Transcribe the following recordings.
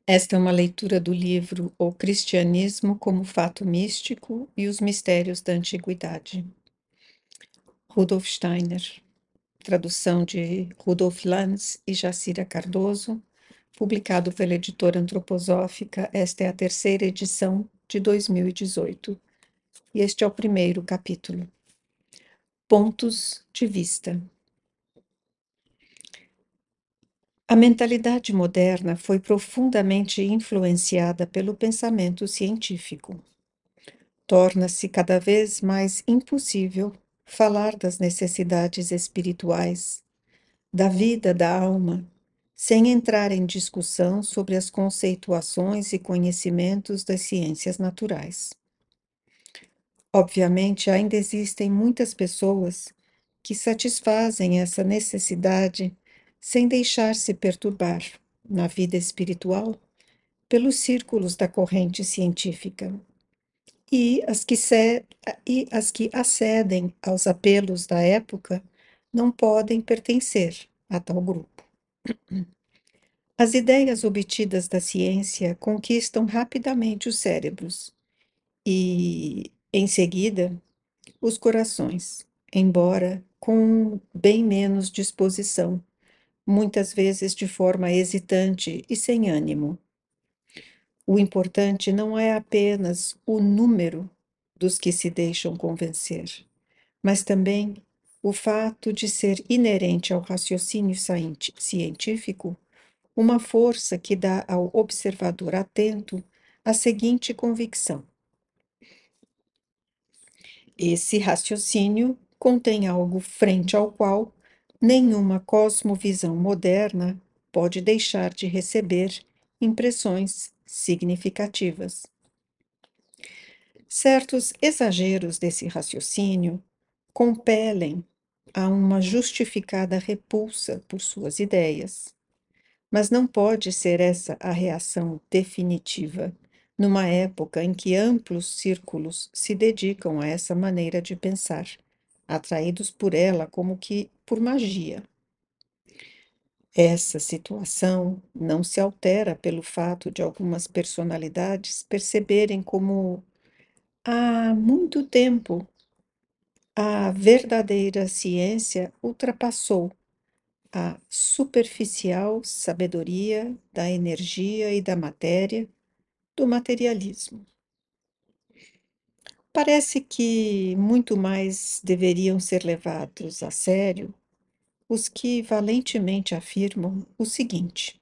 Esta é uma leitura do livro O Cristianismo como Fato Místico e os Mistérios da Antiguidade. Rudolf Steiner, tradução de Rudolf Lanz e Jacira Cardoso, publicado pela editora antroposófica. Esta é a terceira edição de 2018 e este é o primeiro capítulo. Pontos de vista. A mentalidade moderna foi profundamente influenciada pelo pensamento científico. Torna-se cada vez mais impossível falar das necessidades espirituais, da vida da alma, sem entrar em discussão sobre as conceituações e conhecimentos das ciências naturais. Obviamente, ainda existem muitas pessoas que satisfazem essa necessidade sem deixar-se perturbar, na vida espiritual, pelos círculos da corrente científica. E as que acedem aos apelos da época não podem pertencer a tal grupo. As ideias obtidas da ciência conquistam rapidamente os cérebros e, em seguida, os corações, embora com bem menos disposição, muitas vezes de forma hesitante e sem ânimo. O importante não é apenas o número dos que se deixam convencer, mas também o fato de ser inerente ao raciocínio científico uma força que dá ao observador atento a seguinte convicção: esse raciocínio contém algo frente ao qual nenhuma cosmovisão moderna pode deixar de receber impressões significativas. Certos exageros desse raciocínio compelem a uma justificada repulsa por suas ideias, mas não pode ser essa a reação definitiva, numa época em que amplos círculos se dedicam a essa maneira de pensar, atraídos por ela como que por magia. Essa situação não se altera pelo fato de algumas personalidades perceberem como há muito tempo a verdadeira ciência ultrapassou a superficial sabedoria da energia e da matéria, do materialismo. Parece que muito mais deveriam ser levados a sério os que valentemente afirmam o seguinte: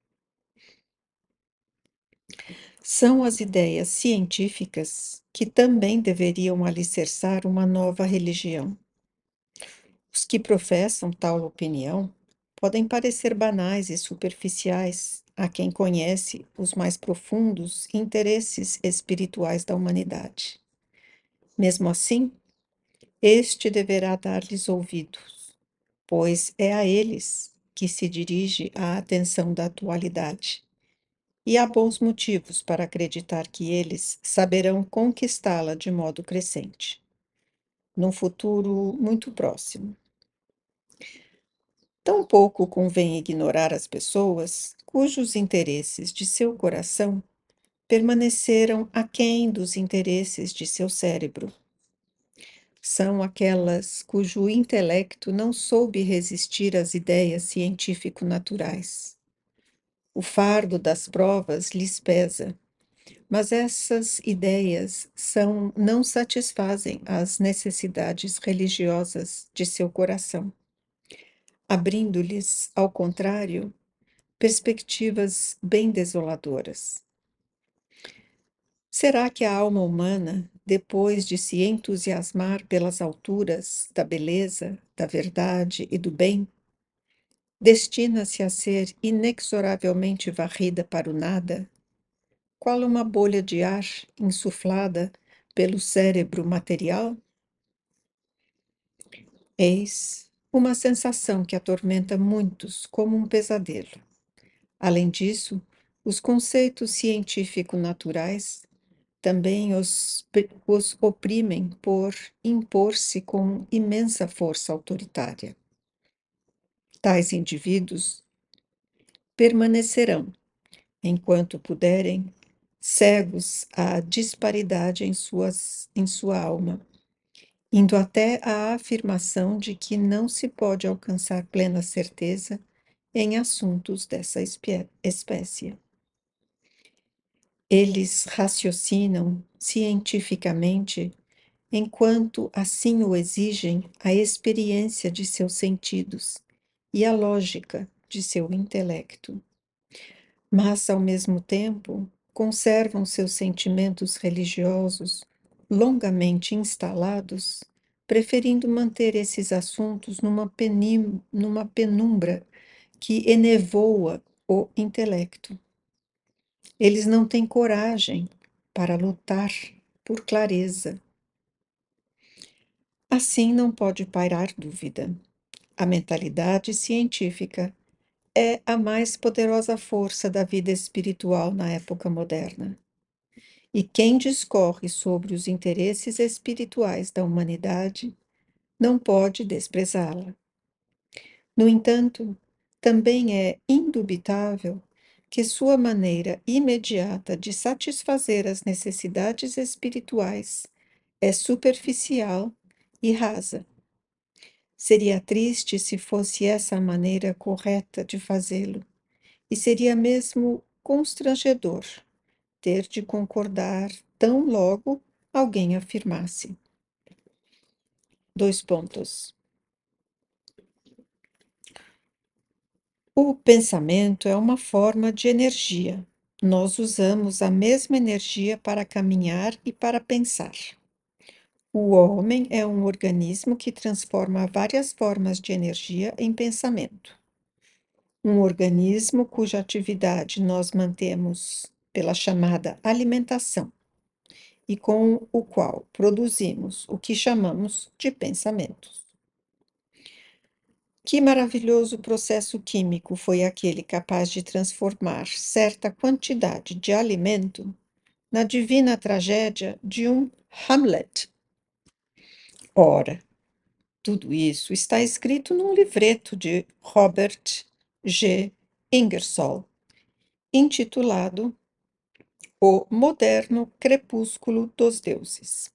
são as ideias científicas que também deveriam alicerçar uma nova religião. Os que professam tal opinião podem parecer banais e superficiais a quem conhece os mais profundos interesses espirituais da humanidade. Mesmo assim, este deverá dar-lhes ouvidos, pois é a eles que se dirige a atenção da atualidade. E há bons motivos para acreditar que eles saberão conquistá-la de modo crescente, num futuro muito próximo. Tampouco convém ignorar as pessoas cujos interesses de seu coração permaneceram aquém dos interesses de seu cérebro. São aquelas cujo intelecto não soube resistir às ideias científico-naturais. O fardo das provas lhes pesa, mas essas ideias não satisfazem as necessidades religiosas de seu coração, abrindo-lhes, ao contrário, perspectivas bem desoladoras. Será que a alma humana, depois de se entusiasmar pelas alturas da beleza, da verdade e do bem, destina-se a ser inexoravelmente varrida para o nada, qual uma bolha de ar insuflada pelo cérebro material? Eis uma sensação que atormenta muitos como um pesadelo. Além disso, os conceitos científico-naturais também os oprimem por impor-se com imensa força autoritária. Tais indivíduos permanecerão, enquanto puderem, cegos à disparidade em sua alma, indo até à afirmação de que não se pode alcançar plena certeza em assuntos dessa espécie. Eles raciocinam cientificamente enquanto assim o exigem a experiência de seus sentidos e a lógica de seu intelecto. Mas, ao mesmo tempo, conservam seus sentimentos religiosos longamente instalados, preferindo manter esses assuntos numa penumbra que enevoa o intelecto. Eles não têm coragem para lutar por clareza. Assim não pode pairar dúvida. A mentalidade científica é a mais poderosa força da vida espiritual na época moderna. E quem discorre sobre os interesses espirituais da humanidade não pode desprezá-la. No entanto, também é indubitável que sua maneira imediata de satisfazer as necessidades espirituais é superficial e rasa. Seria triste se fosse essa a maneira correta de fazê-lo, e seria mesmo constrangedor ter de concordar tão logo alguém afirmasse. Dois pontos. O pensamento é uma forma de energia. Nós usamos a mesma energia para caminhar e para pensar. O homem é um organismo que transforma várias formas de energia em pensamento. Um organismo cuja atividade nós mantemos pela chamada alimentação e com o qual produzimos o que chamamos de pensamentos. Que maravilhoso processo químico foi aquele capaz de transformar certa quantidade de alimento na divina tragédia de um Hamlet? Ora, tudo isso está escrito num livreto de Robert G. Ingersoll, intitulado O Moderno Crepúsculo dos Deuses.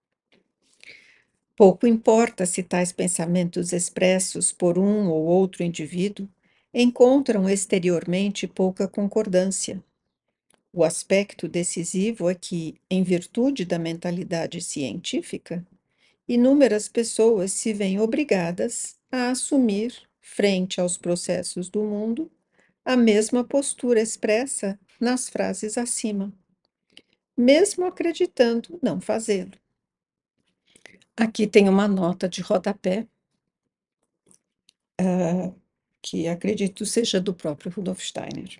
Pouco importa se tais pensamentos expressos por um ou outro indivíduo encontram exteriormente pouca concordância. O aspecto decisivo é que, em virtude da mentalidade científica, inúmeras pessoas se veem obrigadas a assumir, frente aos processos do mundo, a mesma postura expressa nas frases acima, mesmo acreditando não fazê-lo. Aqui tem uma nota de rodapé, que acredito seja do próprio Rudolf Steiner.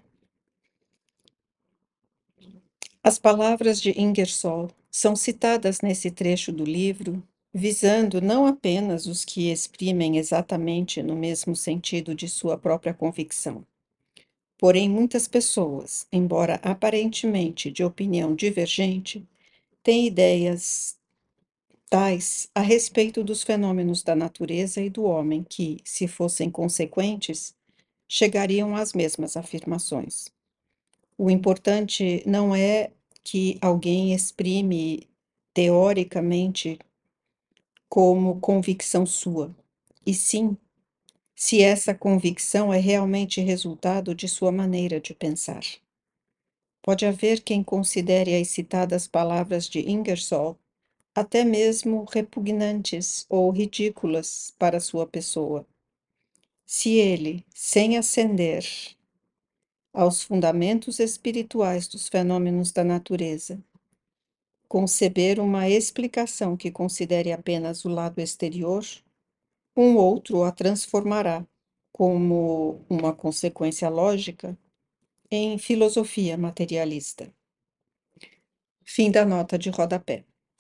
As palavras de Ingersoll são citadas nesse trecho do livro, visando não apenas os que exprimem exatamente no mesmo sentido de sua própria convicção. Porém, muitas pessoas, embora aparentemente de opinião divergente, têm ideias tais a respeito dos fenômenos da natureza e do homem que, se fossem consequentes, chegariam às mesmas afirmações. O importante não é que alguém exprime teoricamente como convicção sua, e sim se essa convicção é realmente resultado de sua maneira de pensar. Pode haver quem considere as citadas palavras de Ingersoll até mesmo repugnantes ou ridículas para sua pessoa. Se ele, sem ascender aos fundamentos espirituais dos fenômenos da natureza, conceber uma explicação que considere apenas o lado exterior, um outro a transformará, como uma consequência lógica, em filosofia materialista. Fim da nota de rodapé.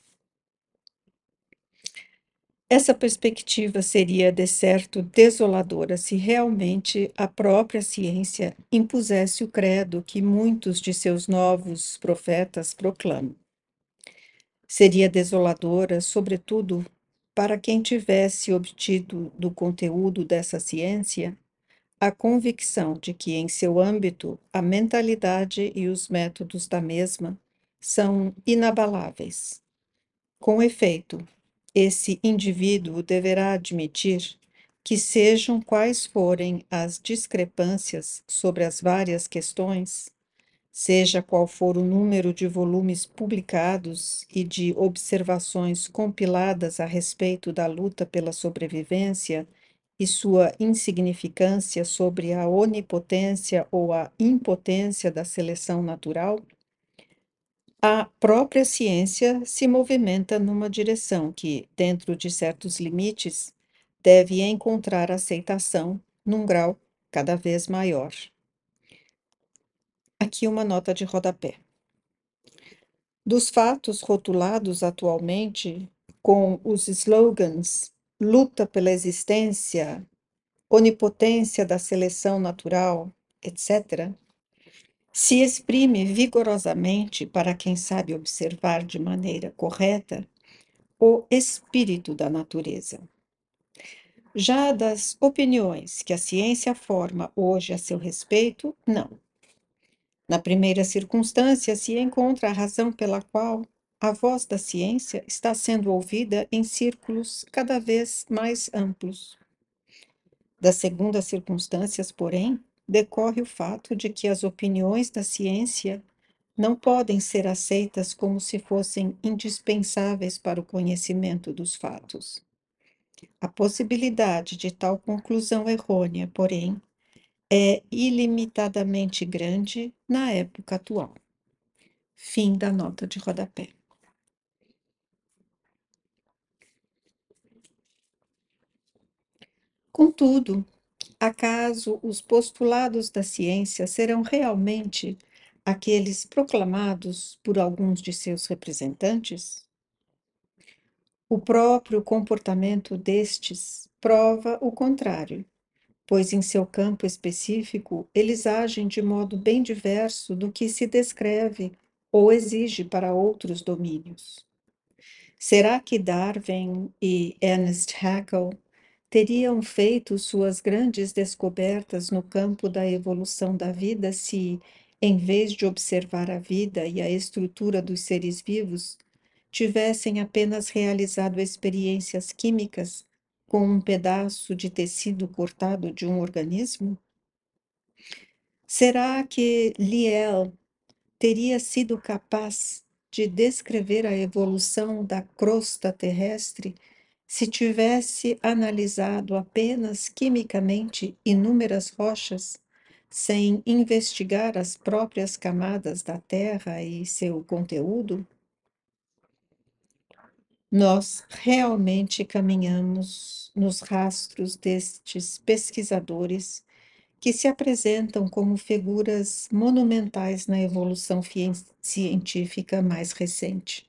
Essa perspectiva seria, de certo, desoladora se realmente a própria ciência impusesse o credo que muitos de seus novos profetas proclamam. Seria desoladora, sobretudo, para quem tivesse obtido do conteúdo dessa ciência a convicção de que, em seu âmbito, a mentalidade e os métodos da mesma são inabaláveis. Com efeito, esse indivíduo deverá admitir que, sejam quais forem as discrepâncias sobre as várias questões, seja qual for o número de volumes publicados e de observações compiladas a respeito da luta pela sobrevivência e sua insignificância sobre a onipotência ou a impotência da seleção natural, a própria ciência se movimenta numa direção que, dentro de certos limites, deve encontrar aceitação num grau cada vez maior. Aqui uma nota de rodapé. Dos fatos rotulados atualmente com os slogans luta pela existência, onipotência da seleção natural, etc., se exprime vigorosamente, para quem sabe observar de maneira correta, o espírito da natureza. Já das opiniões que a ciência forma hoje a seu respeito, não. Na primeira circunstância, se encontra a razão pela qual a voz da ciência está sendo ouvida em círculos cada vez mais amplos. Das segundas circunstâncias, porém, decorre o fato de que as opiniões da ciência não podem ser aceitas como se fossem indispensáveis para o conhecimento dos fatos. A possibilidade de tal conclusão errônea, porém, é ilimitadamente grande na época atual. Fim da nota de rodapé. Contudo, acaso os postulados da ciência serão realmente aqueles proclamados por alguns de seus representantes? O próprio comportamento destes prova o contrário, pois em seu campo específico eles agem de modo bem diverso do que se descreve ou exige para outros domínios. Será que Darwin e Ernest Haeckel teriam feito suas grandes descobertas no campo da evolução da vida se, em vez de observar a vida e a estrutura dos seres vivos, tivessem apenas realizado experiências químicas com um pedaço de tecido cortado de um organismo? Será que Lyell teria sido capaz de descrever a evolução da crosta terrestre se tivesse analisado apenas quimicamente inúmeras rochas, sem investigar as próprias camadas da Terra e seu conteúdo? Nós realmente caminhamos nos rastros destes pesquisadores que se apresentam como figuras monumentais na evolução científica mais recente.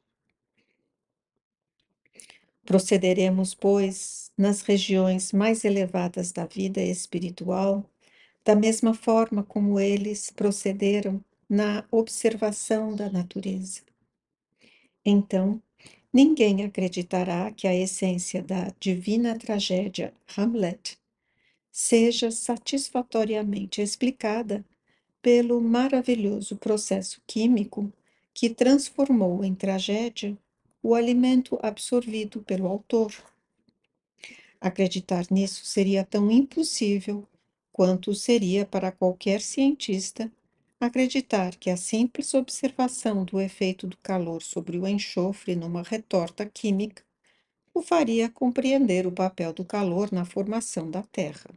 Procederemos, pois, nas regiões mais elevadas da vida espiritual, da mesma forma como eles procederam na observação da natureza. Então, ninguém acreditará que a essência da divina tragédia Hamlet seja satisfatoriamente explicada pelo maravilhoso processo químico que transformou em tragédia o alimento absorvido pelo autor. Acreditar nisso seria tão impossível quanto seria para qualquer cientista acreditar que a simples observação do efeito do calor sobre o enxofre numa retorta química o faria compreender o papel do calor na formação da Terra.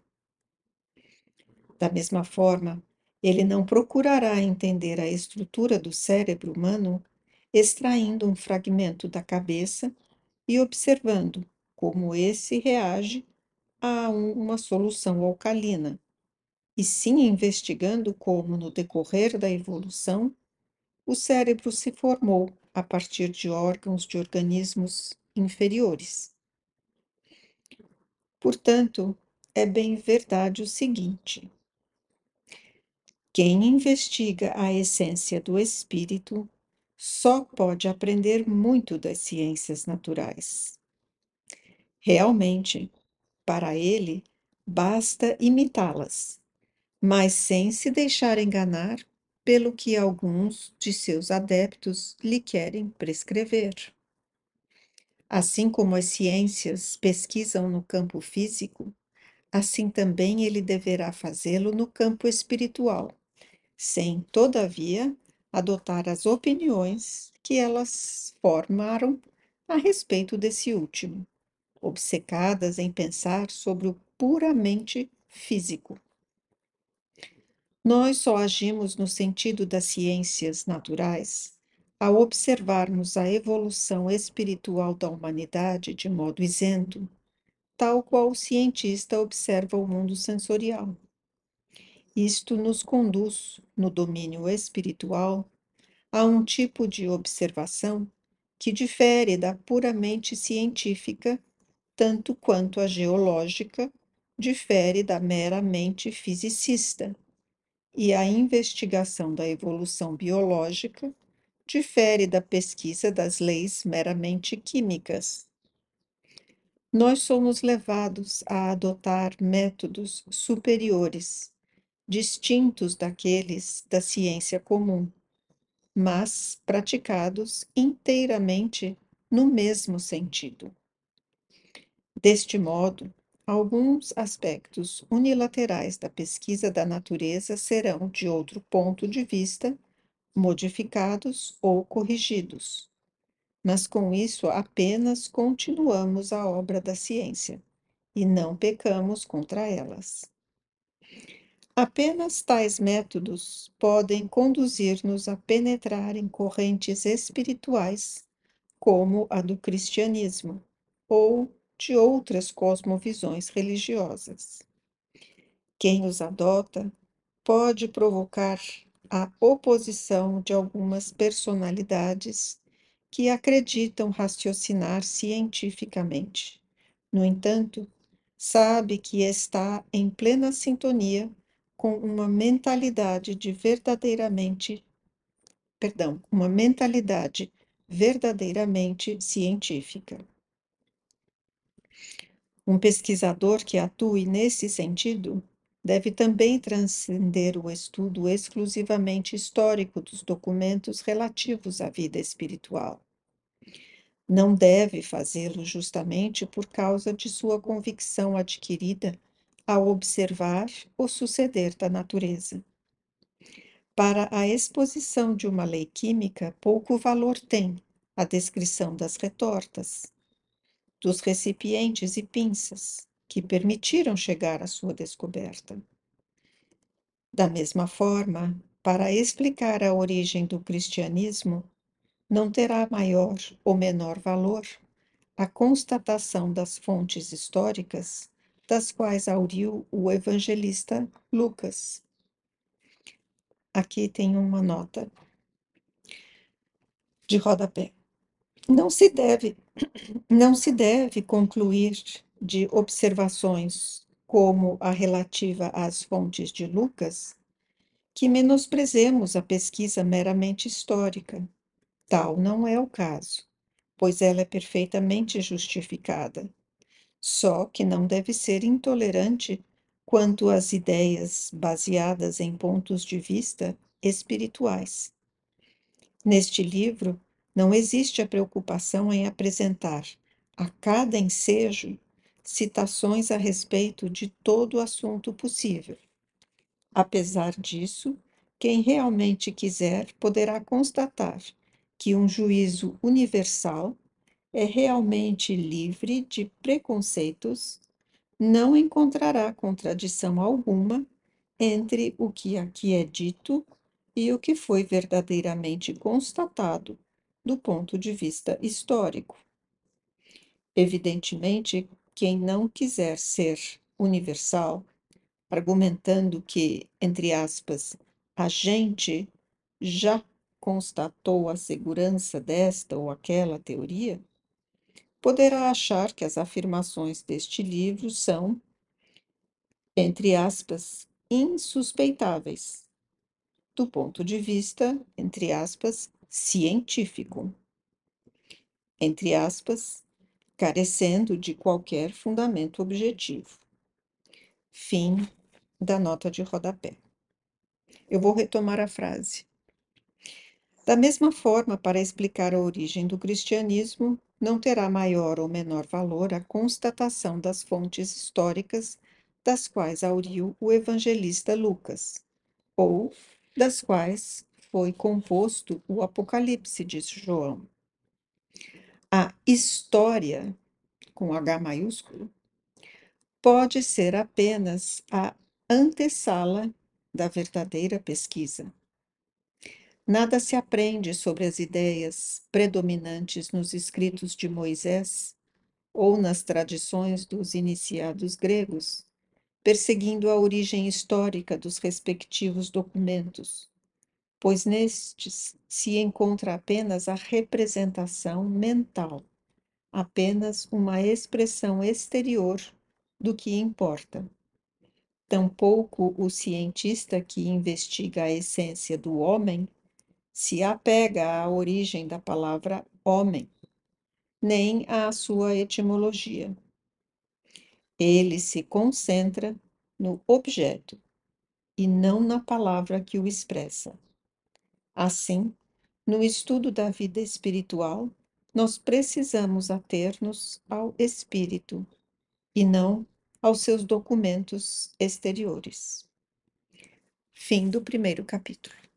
Da mesma forma, ele não procurará entender a estrutura do cérebro humano extraindo um fragmento da cabeça e observando como esse reage a uma solução alcalina, e sim investigando como, no decorrer da evolução, o cérebro se formou a partir de órgãos de organismos inferiores. Portanto, é bem verdade o seguinte: quem investiga a essência do espírito só pode aprender muito das ciências naturais. Realmente, para ele, basta imitá-las, mas sem se deixar enganar pelo que alguns de seus adeptos lhe querem prescrever. Assim como as ciências pesquisam no campo físico, assim também ele deverá fazê-lo no campo espiritual, sem, todavia, adotar as opiniões que elas formaram a respeito desse último, obcecadas em pensar sobre o puramente físico. Nós só agimos no sentido das ciências naturais ao observarmos a evolução espiritual da humanidade de modo isento, tal qual o cientista observa o mundo sensorial. Isto nos conduz, no domínio espiritual, a um tipo de observação que difere da puramente científica, tanto quanto a geológica difere da meramente fisicista, e a investigação da evolução biológica difere da pesquisa das leis meramente químicas. Nós somos levados a adotar métodos superiores, distintos daqueles da ciência comum, mas praticados inteiramente no mesmo sentido. Deste modo, alguns aspectos unilaterais da pesquisa da natureza serão, de outro ponto de vista, modificados ou corrigidos, mas com isso apenas continuamos a obra da ciência e não pecamos contra elas. Apenas tais métodos podem conduzir-nos a penetrar em correntes espirituais, como a do cristianismo, ou de outras cosmovisões religiosas. Quem os adota pode provocar a oposição de algumas personalidades que acreditam raciocinar cientificamente. No entanto, sabe que está em plena sintonia com uma mentalidade verdadeiramente científica. Um pesquisador que atue nesse sentido deve também transcender o estudo exclusivamente histórico dos documentos relativos à vida espiritual. Não deve fazê-lo justamente por causa de sua convicção adquirida ao observar o suceder da natureza. Para a exposição de uma lei química, pouco valor tem a descrição das retortas, dos recipientes e pinças que permitiram chegar à sua descoberta. Da mesma forma, para explicar a origem do cristianismo, não terá maior ou menor valor a constatação das fontes históricas das quais auriu o evangelista Lucas. Aqui tem uma nota de rodapé. Não se deve concluir de observações como a relativa às fontes de Lucas que menosprezemos a pesquisa meramente histórica. Tal não é o caso, pois ela é perfeitamente justificada. Só que não deve ser intolerante quanto às ideias baseadas em pontos de vista espirituais. Neste livro, não existe a preocupação em apresentar, a cada ensejo, citações a respeito de todo o assunto possível. Apesar disso, quem realmente quiser poderá constatar que um juízo universal é realmente livre de preconceitos, não encontrará contradição alguma entre o que aqui é dito e o que foi verdadeiramente constatado do ponto de vista histórico. Evidentemente, quem não quiser ser universal, argumentando que, entre aspas, a gente já constatou a segurança desta ou aquela teoria, poderá achar que as afirmações deste livro são, entre aspas, insuspeitáveis, do ponto de vista, entre aspas, científico, entre aspas, carecendo de qualquer fundamento objetivo. Fim da nota de rodapé. Eu vou retomar a frase. Da mesma forma, para explicar a origem do cristianismo, não terá maior ou menor valor a constatação das fontes históricas das quais auriu o evangelista Lucas, ou das quais foi composto o Apocalipse de João. A história, com H maiúsculo, pode ser apenas a antessala da verdadeira pesquisa. Nada se aprende sobre as ideias predominantes nos escritos de Moisés ou nas tradições dos iniciados gregos, perseguindo a origem histórica dos respectivos documentos, pois nestes se encontra apenas a representação mental, apenas uma expressão exterior do que importa. Tampouco o cientista que investiga a essência do homem se apega à origem da palavra homem, nem à sua etimologia. Ele se concentra no objeto e não na palavra que o expressa. Assim, no estudo da vida espiritual, nós precisamos ater-nos ao espírito e não aos seus documentos exteriores. Fim do primeiro capítulo.